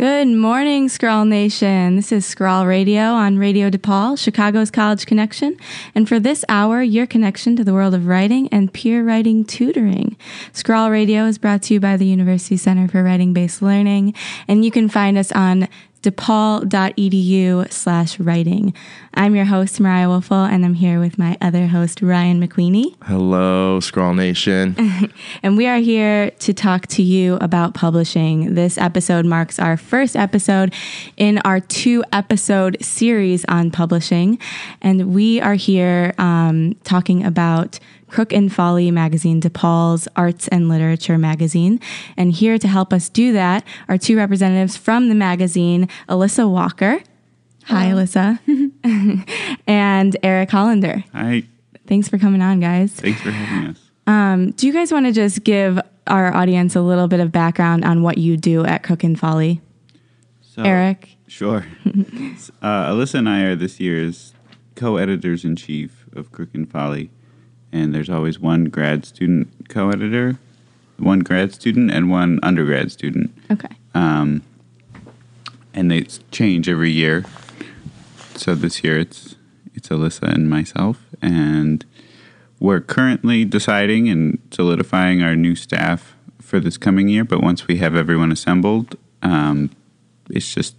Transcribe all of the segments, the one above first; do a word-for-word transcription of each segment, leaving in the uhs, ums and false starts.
Good morning, Scrawl Nation. This is Scrawl Radio on Radio DePaul, Chicago's College Connection. And for this hour, your connection to the world of writing and peer writing tutoring. Scrawl Radio is brought to you by the University Center for Writing-Based Learning. And you can find us on DePaul.edu slash writing. I'm your host, Mariah Wolfel, and I'm here with my other host, Ryan McQueenie. Hello, Scrawl Nation. And we are here to talk to you about publishing. This episode marks our first episode in our two-episode series on publishing. And we are here um, talking about Crook and Folly magazine, DePaul's arts and literature magazine. And here to help us do that are two representatives from the magazine, Alyssa Walker. Hi, Hello. Alyssa. And Eric Hollander. Hi. Thanks for coming on, guys. Thanks for having us. Um, do you guys want to just give our audience a little bit of background on what you do at Crook and Folly? So, Eric? Sure. uh, Alyssa and I are this year's co-editors-in-chief of Crook and Folly. And there's always one grad student co-editor, one grad student, and one undergrad student. Okay. Um, and they change every year. So this year it's it's Alyssa and myself. And we're currently deciding and solidifying our new staff for this coming year. But once we have everyone assembled, um, it's just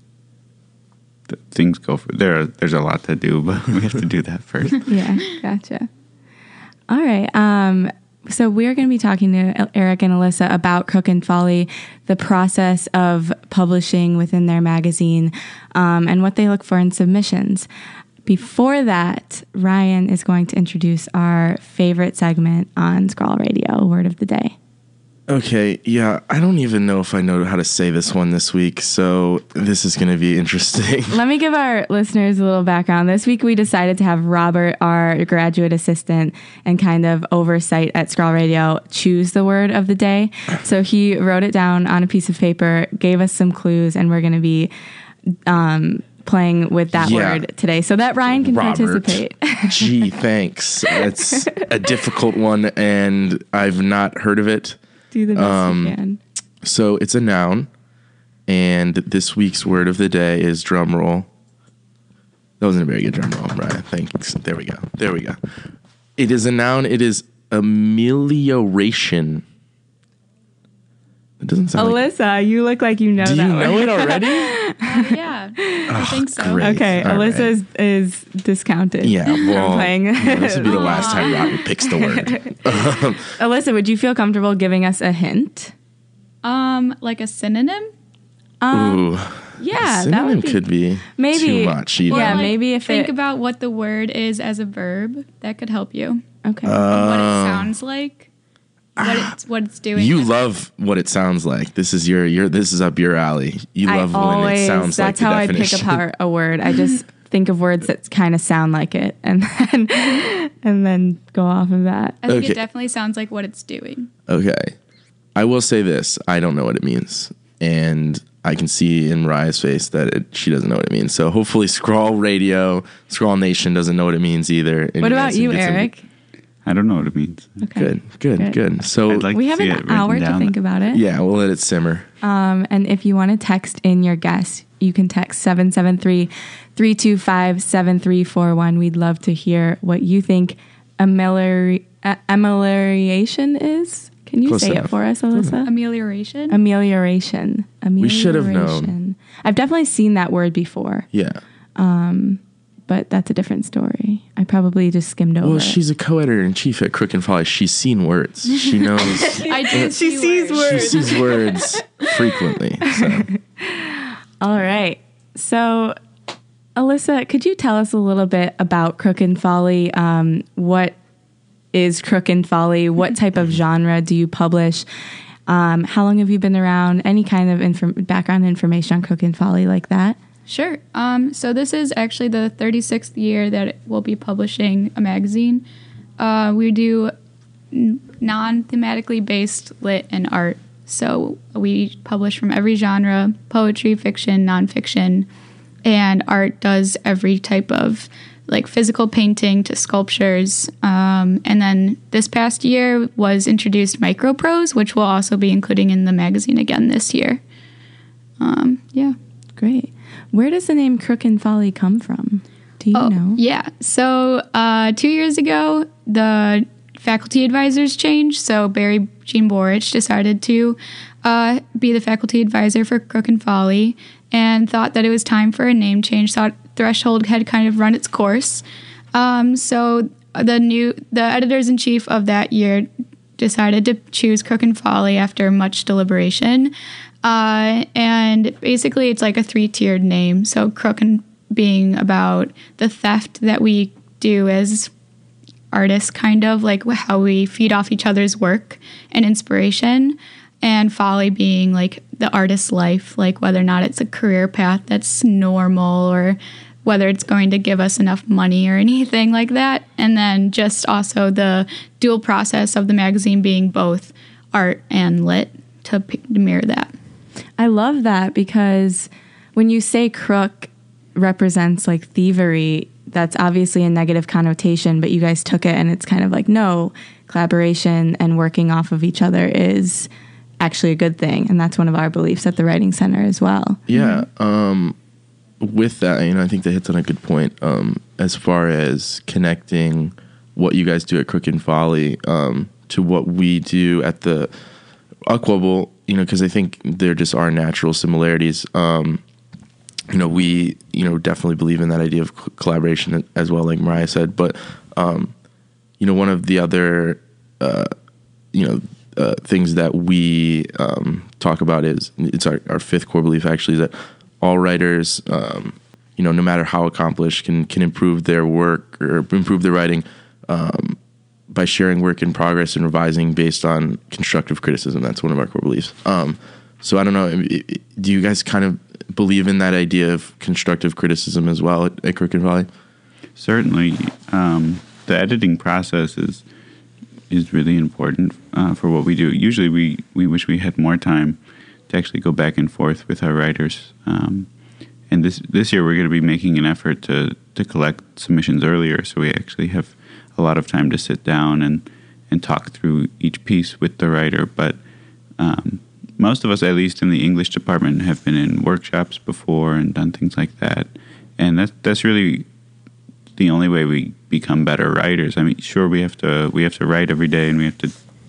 th- things go for there. Are, there's a lot to do, but we have to do that first. Yeah, gotcha. All right. Um, so we're going to be talking to Eric and Alyssa about Crook and Folly, the process of publishing within their magazine, um, and what they look for in submissions. Before that, Ryan is going to introduce our favorite segment on Scrawl Radio, Word of the Day. Okay, yeah, I don't even know if I know how to say this one this week, so this is going to be interesting. Let me give our listeners a little background. This week we decided to have Robert, our graduate assistant and kind of oversight at Scrawl Radio, choose the word of the day. So he wrote it down on a piece of paper, gave us some clues, and we're going to be um, playing with that yeah. word today so that Ryan can Robert. participate. Gee, thanks. It's a difficult one, and I've not heard of it. Do the best um, you can. So it's a noun, and this week's word of the day is drum roll. That wasn't a very good drum roll, Brian. Thanks. There we go. There we go. It is a noun. It is amelioration. It doesn't sound Alyssa, like, you look like you know do that you word. know it already? uh, yeah, I oh, think so. Great. Okay, All Alyssa right. is, is discounted. Yeah, well, playing. yeah, this will be the last time Robbie picks the word. Alyssa, would you feel comfortable giving us a hint? Um, like a synonym? Um, Ooh, yeah, synonym that would be, could be maybe, too much. Either. Yeah, Or, like, maybe if think it, about what the word is as a verb. That could help you. Okay. Uh, And what it sounds like. What it's what it's doing. You love what it sounds like. This is your your this is up your alley. You love I when always, it sounds like that's the how I definition. pick apart a word. I just think of words that kind of sound like it, and then and then go off of that. I think Okay. it definitely sounds like what it's doing. Okay. I will say this. I don't know what it means. And I can see in Mariah's face that it, she doesn't know what it means. So hopefully Scrawl Radio, Scrawl Nation doesn't know what it means either. And What you about guys can you, get some- Eric? I don't know what it means. Okay. Good, good, Good. good. So I'd like We to have see it an written hour to down. think about it. yeah, we'll let it simmer. Um, and if you want to text in your guess, you can text seven seven three, three two five, seven three four one. We'd love to hear what you think ameliori- uh, amelioration is. Can you Close say enough. it for us, Alyssa? Amelioration. Amelioration. Amelioration. We should have known. I've definitely seen that word before, Yeah. but that's a different story. I probably just skimmed over Well, it. she's a co-editor in chief at Crook and Folly. She's seen words. She knows. I do She see sees words. She sees words frequently. So. All right. So, Alyssa, could you tell us a little bit about Crook and Folly? Um, what is Crook and Folly? What type of genre do you publish? Um, how long have you been around? Any kind of inform- background information on Crook and Folly like that? Sure. Um, so this is actually the thirty-sixth year that we'll be publishing a magazine. Uh, we do n- non-thematically based lit and art. So we publish from every genre: poetry, fiction, nonfiction, and art does every type of like physical painting to sculptures. Um, and then this past year was introduced microprose, which we'll also be including in the magazine again this year. Um, yeah. Great. Where does the name Crook and Folly come from? Do you oh, know? Yeah. So uh, two years ago, the faculty advisors changed. So Barry Jean Borich decided to uh, be the faculty advisor for Crook and Folly and thought that it was time for a name change. Thought Threshold had kind of run its course. Um, so the new the editors-in-chief of that year decided to choose Crook and Folly after much deliberation. Uh, and basically, it's like a three-tiered name. So Crook and being about the theft that we do as artists, kind of like how we feed off each other's work and inspiration. And Folly being like the artist's life, like whether or not it's a career path that's normal or whether it's going to give us enough money or anything like that. And then just also the dual process of the magazine being both art and lit to, p- to mirror that. I love that because when you say crook represents like thievery, that's obviously a negative connotation, but you guys took it and it's kind of like, no, collaboration and working off of each other is actually a good thing. And that's one of our beliefs at the Writing Center as well. Yeah. Mm-hmm. Um, with that, you know, I think that hits on a good point um, as far as connecting what you guys do at Crook and Folly um, to what we do at the Aquabble, you know, because I think there just are natural similarities. Um, you know, we, you know, definitely believe in that idea of co- collaboration as well, like Mariah said. But, um, you know, one of the other, uh, you know, uh, things that we um, talk about is, it's our, our fifth core belief actually, is that all writers, um, you know, no matter how accomplished, can can improve their work or improve their writing um, by sharing work in progress and revising based on constructive criticism. That's one of our core beliefs. Um, so I don't know, do you guys kind of believe in that idea of constructive criticism as well at, at Crook and Folly? Certainly. Um, the editing process is is really important uh, for what we do. Usually we, we wish we had more time to actually go back and forth with our writers. Um, and this this year we're going to be making an effort to, to collect submissions earlier, so we actually have a lot of time to sit down and, and talk through each piece with the writer. But um, most of us, at least in the English department, have been in workshops before and done things like that. And that's, that's really the only way we become better writers. I mean, sure, we have to we have to write every day and we have to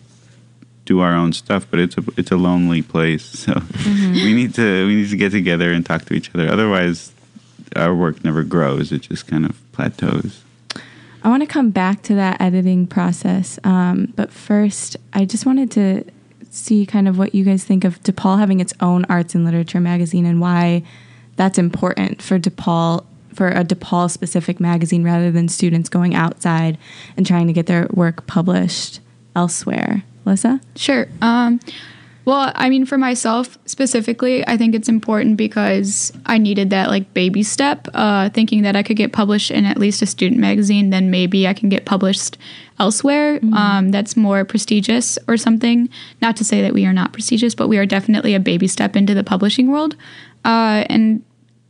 do our own stuff, but it's a it's a lonely place. So mm-hmm. we need to we need to get together and talk to each other. Otherwise, our work never grows. It just kind of plateaus. I want to come back to that editing process, um, but first, I just wanted to see kind of what you guys think of DePaul having its own arts and literature magazine and why that's important for DePaul, for a DePaul specific magazine rather than students going outside and trying to get their work published elsewhere. Alyssa? Sure. Um, well, I mean, for myself specifically, I think it's important because I needed that like baby step, uh, thinking that I could get published in at least a student magazine, then maybe I can get published elsewhere mm-hmm. um, that's more prestigious or something. Not to say that we are not prestigious, but we are definitely a baby step into the publishing world. Uh, and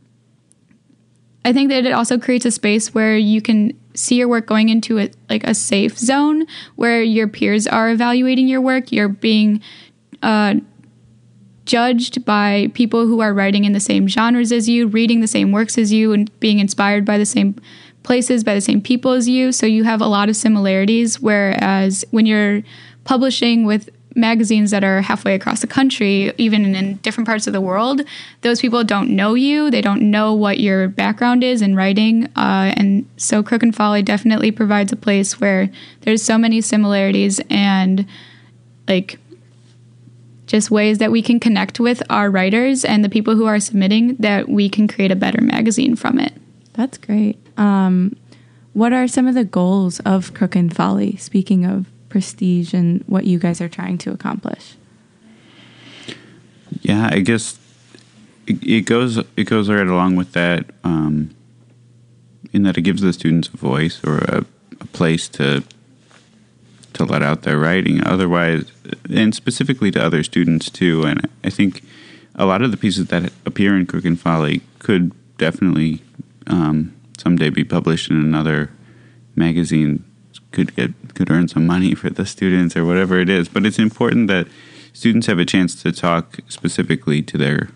I think that it also creates a space where you can see your work going into a, like a safe zone where your peers are evaluating your work. You're being uh, judged by people who are writing in the same genres as you, reading the same works as you, and being inspired by the same places, by the same people as you. So you have a lot of similarities, whereas when you're publishing with magazines that are halfway across the country, even in, in different parts of the world, those people don't know you. They don't know what your background is in writing. Uh, and so Crook and Folly definitely provides a place where there's so many similarities and like just ways that we can connect with our writers and the people who are submitting, that we can create a better magazine from it. That's great. Um, what are some of the goals of Crook and Folly, speaking of prestige and what you guys are trying to accomplish? Yeah, I guess it, it goes it goes right along with that, um, in that it gives the students a voice or a, a place to to let out their writing. Otherwise, and specifically to other students too. And I think a lot of the pieces that appear in Crook and Folly could definitely um, someday be published in another magazine. Could get could earn some money for the students or whatever it is. But it's important that students have a chance to talk specifically to their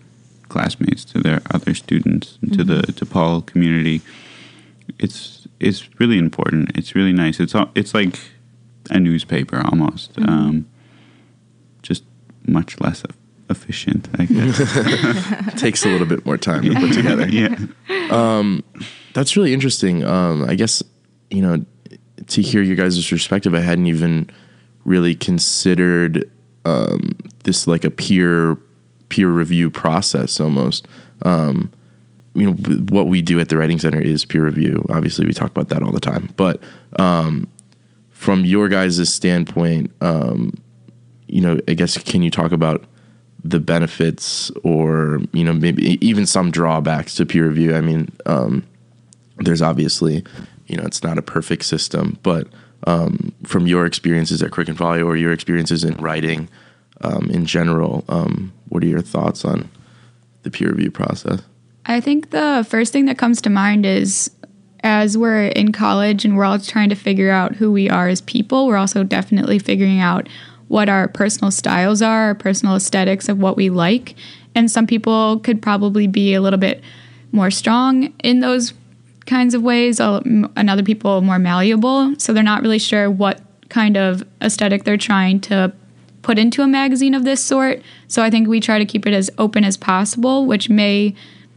classmates, to their other students, and to the DePaul community. It's it's really important. It's really nice. It's all, it's like a newspaper almost, mm-hmm. um, just much less efficient, I guess. Takes a little bit more time to put together. Yeah, um, that's really interesting. Um, I guess, you know, to hear your guys' perspective, I hadn't even really considered um, this like a peer peer review process almost. Um, you know, what we do at the Writing Center is peer review. Obviously, we talk about that all the time. But um, from your guys' standpoint, um, you know, I guess, can you talk about the benefits or, you know, maybe even some drawbacks to peer review? I mean, um, there's obviously, you know, it's not a perfect system, but um, from your experiences at Crick and Folio or your experiences in writing um, in general, um, what are your thoughts on the peer review process? I think the first thing that comes to mind is as we're in college and we're all trying to figure out who we are as people, we're also definitely figuring out what our personal styles are, our personal aesthetics of what we like. And some people could probably be a little bit more strong in those kinds of ways, and other people more malleable. So they're not really sure what kind of aesthetic they're trying to put into a magazine of this sort. So I think we try to keep it as open as possible, which may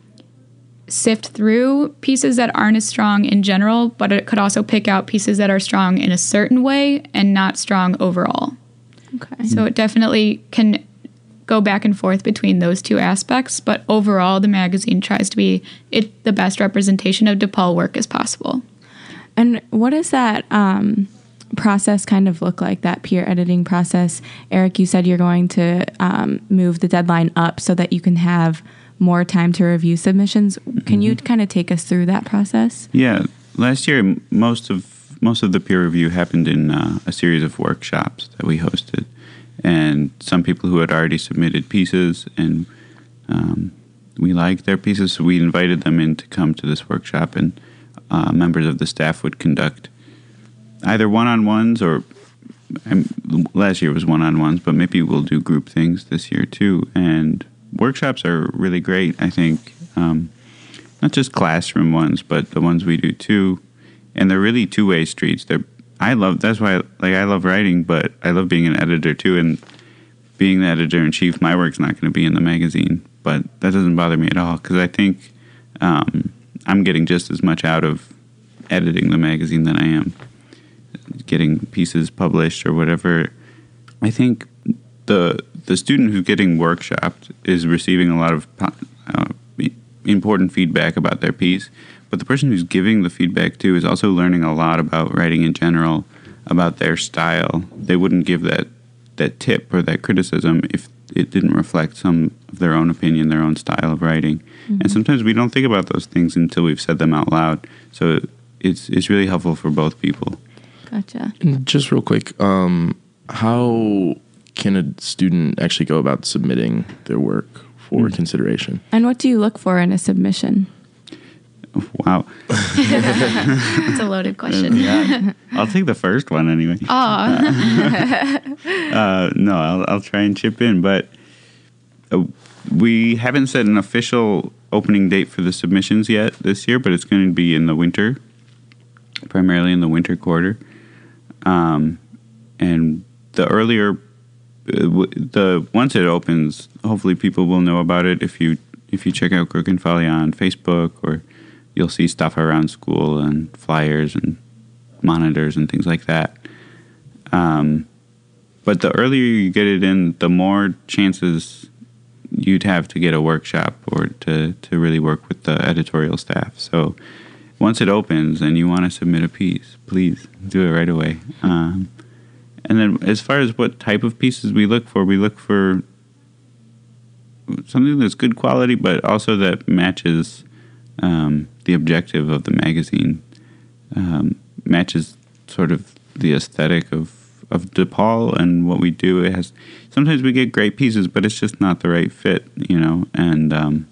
sift through pieces that aren't as strong in general, but it could also pick out pieces that are strong in a certain way and not strong overall. Okay. So it definitely can go back and forth between those two aspects, but overall the magazine tries to be it the best representation of DePaul work as possible. And what does that um, process kind of look like, that peer editing process? Eric, you said you're going to um, move the deadline up so that you can have more time to review submissions. Can mm-hmm. you kind of take us through that process? Yeah. Last year, most of most of the peer review happened in uh, a series of workshops that we hosted. And some people who had already submitted pieces, and um, we liked their pieces, so we invited them in to come to this workshop, and uh, members of the staff would conduct either one-on-ones or um, last year was one-on-ones, but maybe we'll do group things this year too. And workshops are really great, I think. Um, not just classroom ones, but the ones we do too. And they're really two-way streets. They're I love that's why like I love writing, but I love being an editor too. And being the editor in chief, my work's not going to be in the magazine, but that doesn't bother me at all because I think um, I'm getting just as much out of editing the magazine than I am getting pieces published or whatever. I think the the student who's getting workshopped is receiving a lot of uh, important feedback about their piece, but the person who's giving the feedback too is also learning a lot about writing in general, about their style. They wouldn't give that that tip or that criticism if it didn't reflect some of their own opinion, their own style of writing. Mm-hmm. And sometimes we don't think about those things until we've said them out loud. So it's it's really helpful for both people. Gotcha. And just real quick, um, how can a student actually go about submitting their work for mm-hmm. consideration? And what do you look for in a submission? Wow. That's a loaded question. Yeah. I'll take the first one anyway. Oh. Uh, uh, no, I'll, I'll try and chip in, but uh, we haven't set an official opening date for the submissions yet this year, but it's going to be in the winter, primarily in the winter quarter. Um, and the earlier, uh, w- the once it opens, hopefully people will know about it. If you if you check out Crick and Folio on Facebook, or you'll see stuff around school and flyers and monitors and things like that. Um, but the earlier you get it in, the more chances you'd have to get a workshop or to, to really work with the editorial staff. So once it opens and you want to submit a piece, please do it right away. Um, and then as far as what type of pieces we look for, we look for something that's good quality, but also that matches um, the objective of the magazine, um, matches sort of the aesthetic of, of DePaul and what we do. It has sometimes we get great pieces, but it's just not the right fit, you know. And um,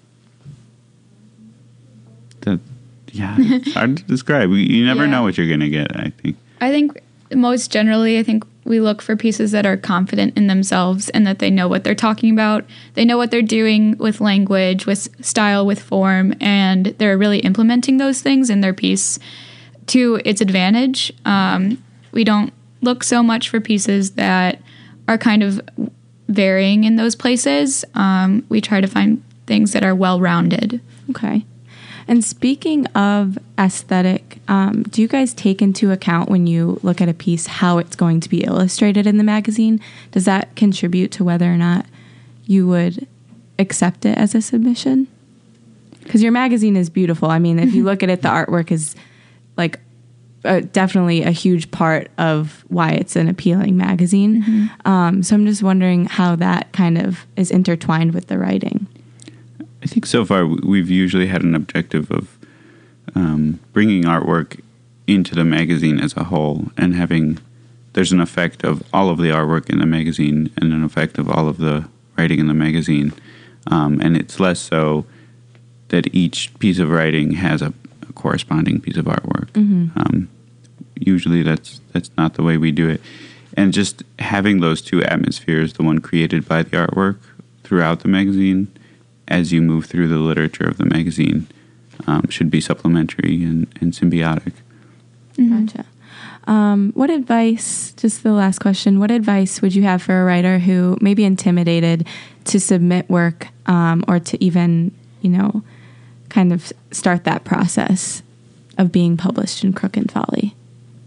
that, yeah, it's hard to describe. You never Yeah. know what you're gonna get. I think. I think most generally, I think we look for pieces that are confident in themselves and that they know what they're talking about. They know what they're doing with language, with style, with form, and they're really implementing those things in their piece to its advantage. Um, we don't look so much for pieces that are kind of varying in those places. Um, we try to find things that are well-rounded. Okay. And speaking of aesthetic, um, do you guys take into account when you look at a piece how it's going to be illustrated in the magazine? Does that contribute to whether or not you would accept it as a submission? Because your magazine is beautiful. I mean, if you look at it, the artwork is like uh, definitely a huge part of why it's an appealing magazine. Mm-hmm. Um, so I'm just wondering how that kind of is intertwined with the writing. I think so far we've usually had an objective of um, bringing artwork into the magazine as a whole and having, there's an effect of all of the artwork in the magazine and an effect of all of the writing in the magazine. Um, and it's less so that each piece of writing has a, a corresponding piece of artwork. Mm-hmm. Um, usually that's that's not the way we do it. And just having those two atmospheres, the one created by the artwork throughout the magazine, as you move through the literature of the magazine, um, should be supplementary and, and symbiotic. Mm-hmm. Gotcha. Um, what advice, just the last question, what advice would you have for a writer who may be intimidated to submit work um, or to even, you know, kind of start that process of being published in Crook and Folly?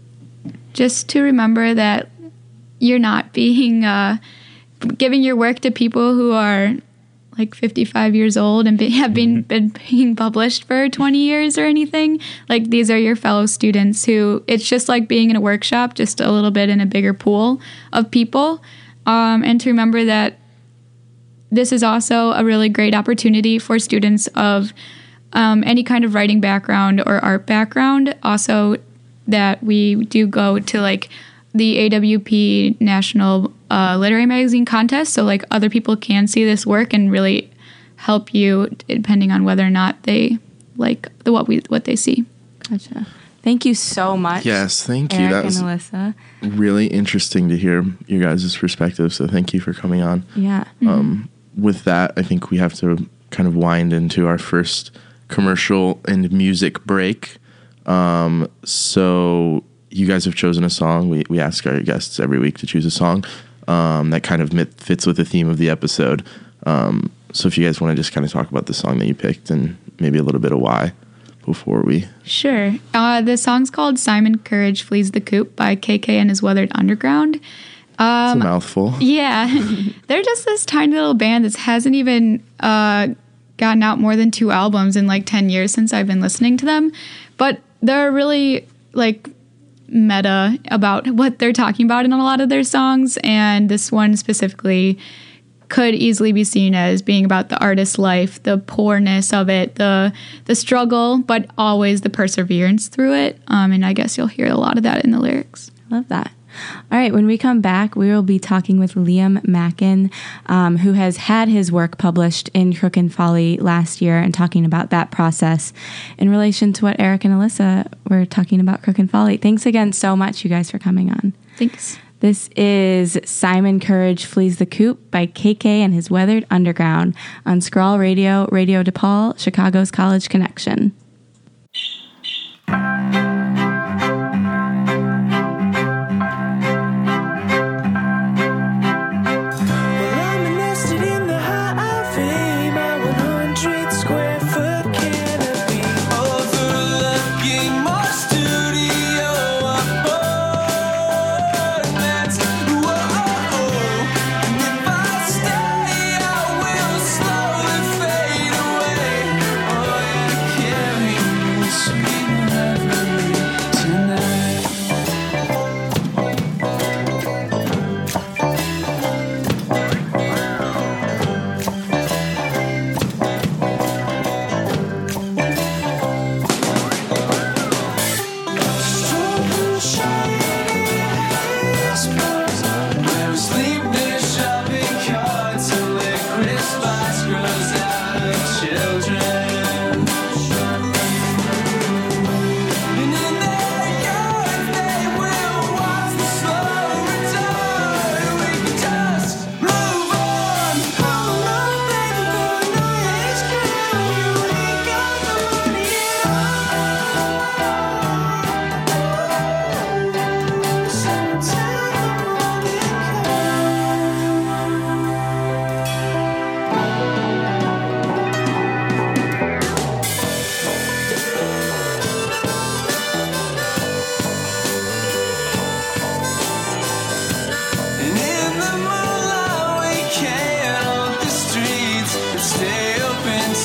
Just to remember that you're not being, uh, giving your work to people who are like fifty-five years old and be, have been, been being published for twenty years or anything. Like, these are your fellow students who, it's just like being in a workshop, just a little bit in a bigger pool of people. Um, and to remember that this is also a really great opportunity for students of um, any kind of writing background or art background. Also, that we do go to like the A W P National uh, Literary Magazine Contest, so like other people can see this work and really help you, depending on whether or not they like the what we what they see. Gotcha. Thank you so much. Yes, thank you. Eric That was and Alyssa. Really interesting to hear your guys' perspective. So thank you for coming on. Yeah. Mm-hmm. Um, with that, I think we have to kind of wind into our first commercial and music break. Um, so you guys have chosen a song. We we ask our guests every week to choose a song um, that kind of fits with the theme of the episode. Um, so if you guys want to just kind of talk about the song that you picked and maybe a little bit of why before we... Sure. Uh, the song's called Simon Courage Flees the Coop by K K and His Weathered Underground. Um, it's a mouthful. Yeah. They're just this tiny little band that hasn't even uh, gotten out more than two albums in like ten years since I've been listening to them. But they're really like meta about what they're talking about in a lot of their songs, and this one specifically could easily be seen as being about the artist's life, the poorness of it, the the struggle, but always the perseverance through it. Um, and I guess you'll hear a lot of that in the lyrics. Love that. All right, when we come back, we will be talking with Liam Mackin, um, who has had his work published in Crook and Folly last year, and talking about that process in relation to what Eric and Alyssa were talking about Crook and Folly. Thanks again so much, you guys, for coming on. Thanks. This is Simon Courage Flees the Coop by K K and His Weathered Underground on Scrawl Radio, Radio DePaul, Chicago's College Connection. Sweet heavenly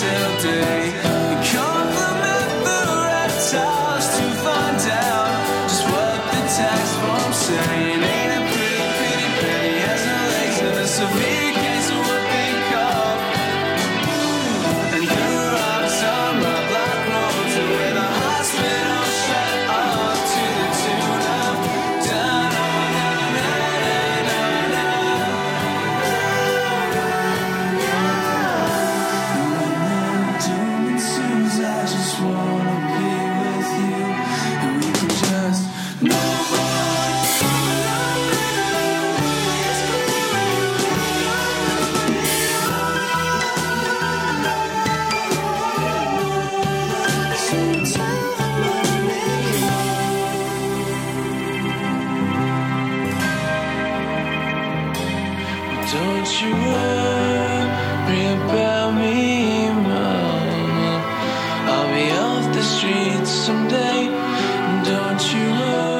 till day. Compliment the reptiles to find out just what the tax form saying. Ain't a pretty, pretty penny has no legs and a severe case of whooping cough. And who rocks on my black road to where the hospital shut off to the tune of da-na-na-na-na-na-na. Doom ensues, I just wanna be with you, and we can just move on. Don't you worry about me, Mama. I'll be off the streets someday. Don't you worry.